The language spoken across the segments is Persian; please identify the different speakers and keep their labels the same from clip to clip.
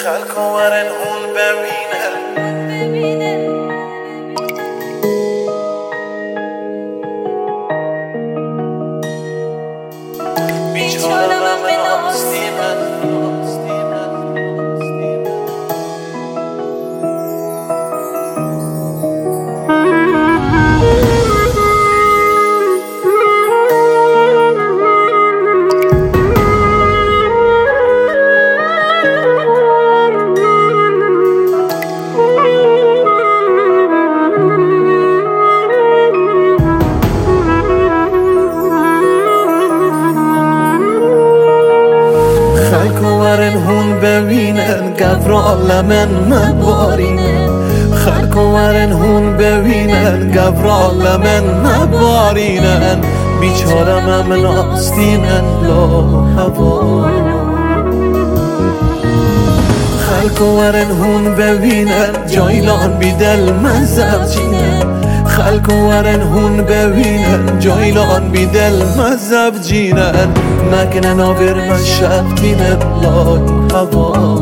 Speaker 1: خلق ورن هون ببینن بیچاره من آستینم خلق ورن هون ببینن گبرا لمن نبارینن خلق ورن هون ببینن گبرا لمن نبارینن بیچاره من آستینن لا هوا خلق ورن هون ببینن جایلان بی دل مزب جینن خلق ورن هون ببینن جایلان بی دل مزب جینن نکنن آور من شفتینن لای هوا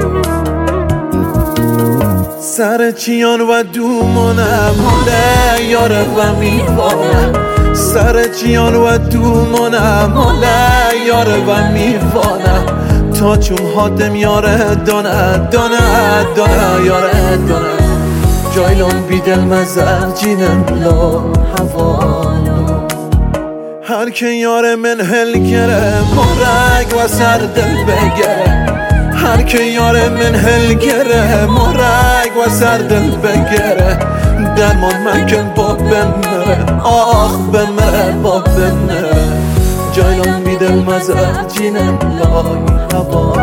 Speaker 1: سر چیان و دومانم حاله یاره و میوانم سر چیان و دومانم حاله یاره و میوانم تا چون حاتم یاره دانه دانه دانه یاره دانه جایلان بی دل مزر جینم لا هوا هر که یار من هل گره مرگ و سر دل بگره هر که یار من هل گره مرگ و سر دل بگره درمان مکن با بمره آخ بمره با بمره جایلان بی دل مزر جینم لای هوا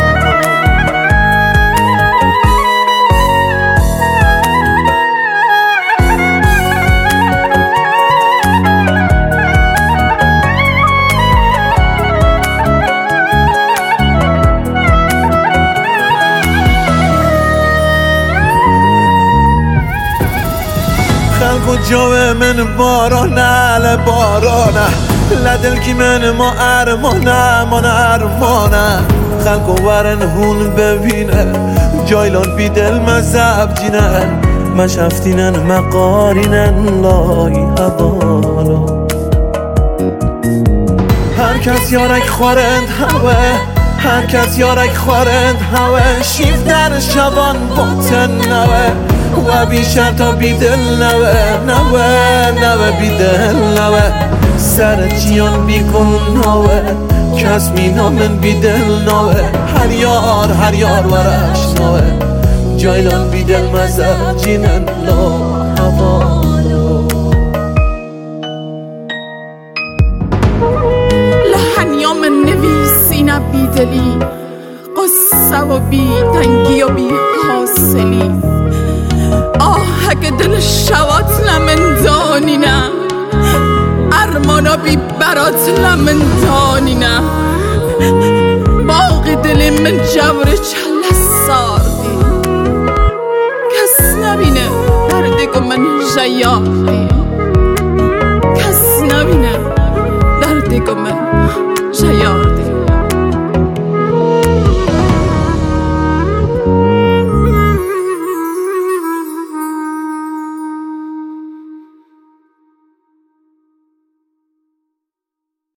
Speaker 1: خلق و جوه من بارانه لبارانه لدل کی من ما ارمانه من ارمانه خلق و ورن هون ببینه جایلان بی دل مذهب جینن مشفتینن مقارینن لای هوالا هر کس یارک خورند هوه هر کس یارک خورند هوه شیف در شبان باطن نوه و بیشتر تا بی دل نوه نوه نوه بی دل نوه سر چیان بی کن نوه کس می نامن بی دل نوه هر یار ورش نوه جایلان بی دل مزر جینن لا هوا
Speaker 2: لحن یا من نویسین بی دلی قصه و بی تنگی و بی حاصلی آهک دل شوات لمن دانینه ارمانا بی برات لمن دانینه باقی دل من جور چل ساردی کس نبینه دردگو من جیاردی کس نبینه دردگو من جیاردی